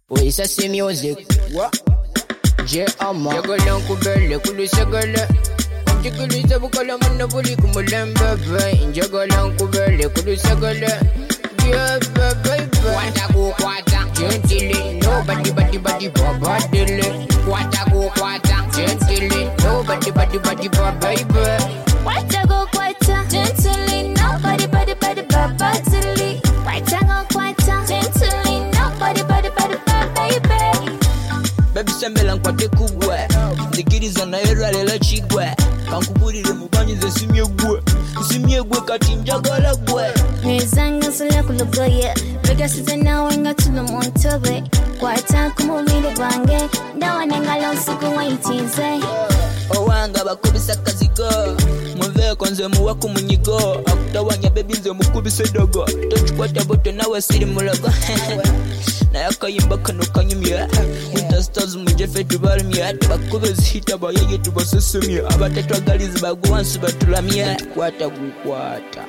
Oui, ça c'est music. What? J'ai un mot. J'ai gueulé en coubelle, coulé c'est gueulé. Comme tu gueules, c'est beaucoup le monde voulu comme l'aime, bébé. J'ai gueulé en coubelle, coulé c'est gueulé. Yeah, baby. Quata go quata, gently. Nobody, body, body, baby. Quata go quata, gently. Nobody, body, body, baby. Quata go quata, gently. Nobody, body, body, baby. Quata go quata, gently. Nobody, body, body, baby. Baby sembela nkwate kubwe Zikiriza na era lela chigwe Kankubulire mubanyi ze simye gwe kati njagala gwe Mwezanga sula kulugoye Regasize nawe nga tulu montobe Kwata kumubili gwange Ndawa nengala usiku waitize Owanga bakubisa kazigo Mweve konze muwa kumunyigo Akutawanya baby nze mukubise dogo Tochikwata bote nawe siri mulago Na yakayimba kano kanyumye Stars mujefe tubalumye Bakube zihita bayeye tubasesumye Abatetwagalizi baguwansi batulamye Kwata gukwata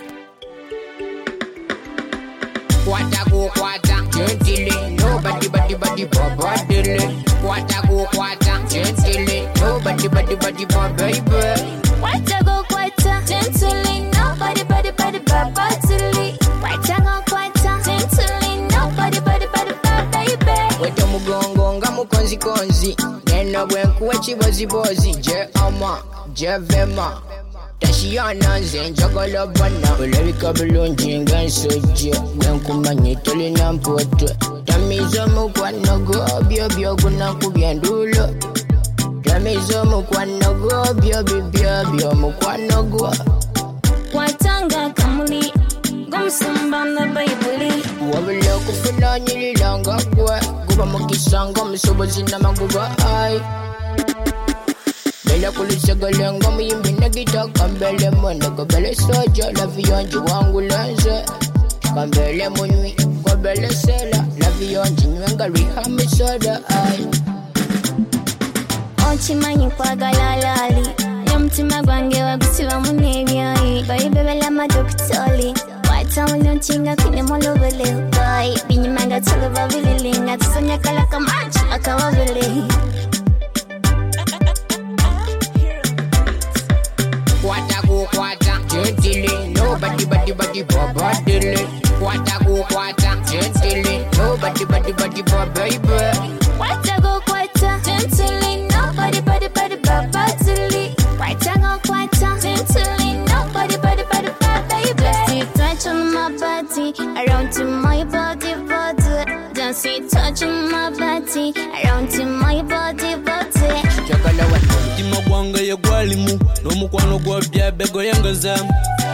Kwata gukwata gently Nobody body body baby Kwata gukwata gently Nobody body body baby Kwata gukwata gently Nobody body body baby Kwata gukwata gently Nobody body body baby Weto mugongo nga mukonzi konzi Nena bwenkuwe chibozi Je ama, je vema Tashiyana nze njagala bana Olabika bulungi nga nsojje Bwenkumanyi tolina mpotwe Tamiza mukwano gwo byo gunakubya ndulo Tamiza mukwano gwo byo mukwano gwo Kwatanga kamuli Gomsumba na baibuli Wabula kufuna nyilila nga gwe Guba mukisanga omusobozi n'amaguba ai Bela kulisegele nga muyimbi negita Kambele mwende kobele soja Lavi yonji wangu lenze Kambele munywi kobele sela Lavi yonji nywenga rihami soda ai Ochimanyi kwagala lali Yomutima gwange wagusiba munebyayi Bayibebela madokitoli Watamununchinga kune molobele Boy, binyimanga tolo babili Nga tusonya kala kamachi akawabele Kwata go kwata gently Nobody body body baby Kwata go kwata gently Nobody body body baby Kwata go kwata gently Nobody body body baby Kwata go kwata gently Nobody body body baby Just touch on my body Around to my body Just touch on my body Around to my body Chakala watu Mutima gwange ye gwalimu N'omukwano gwa byabe goyengezemu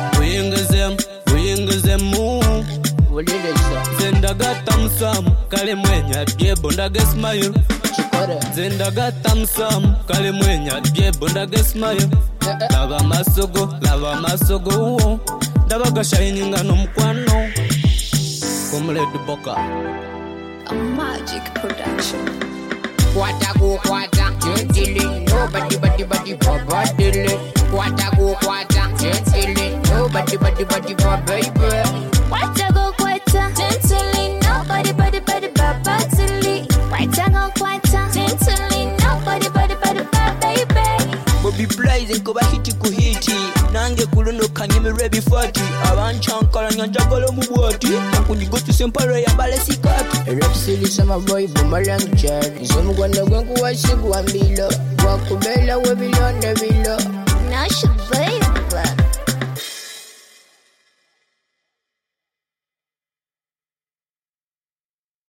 Zendagata musamu kale mwenya dyebo ndage smile Zendagata musamu kale mwenya dyebo ndage smile Lava masogo uwo Ndabaga shininga n'omukwano Komuledi Boka A magic production Kwata go kwata gently Nobody body body baby Kwata go kwata gently Nobody body body baby Kwata go kwata gently Nobody body body baby Kwata go kwata gently Nobody body body baby Bobby Blaze nkoba hiti ku hiti Nange kulono kanyemere bifati Abanchankala nyanjagala mu bwati Kunyigotu sempare ya bale sikati Repsili sama boy bumalang chad Zomu gwanda gwenku wasi gwambilo Wakubela webilo nebilo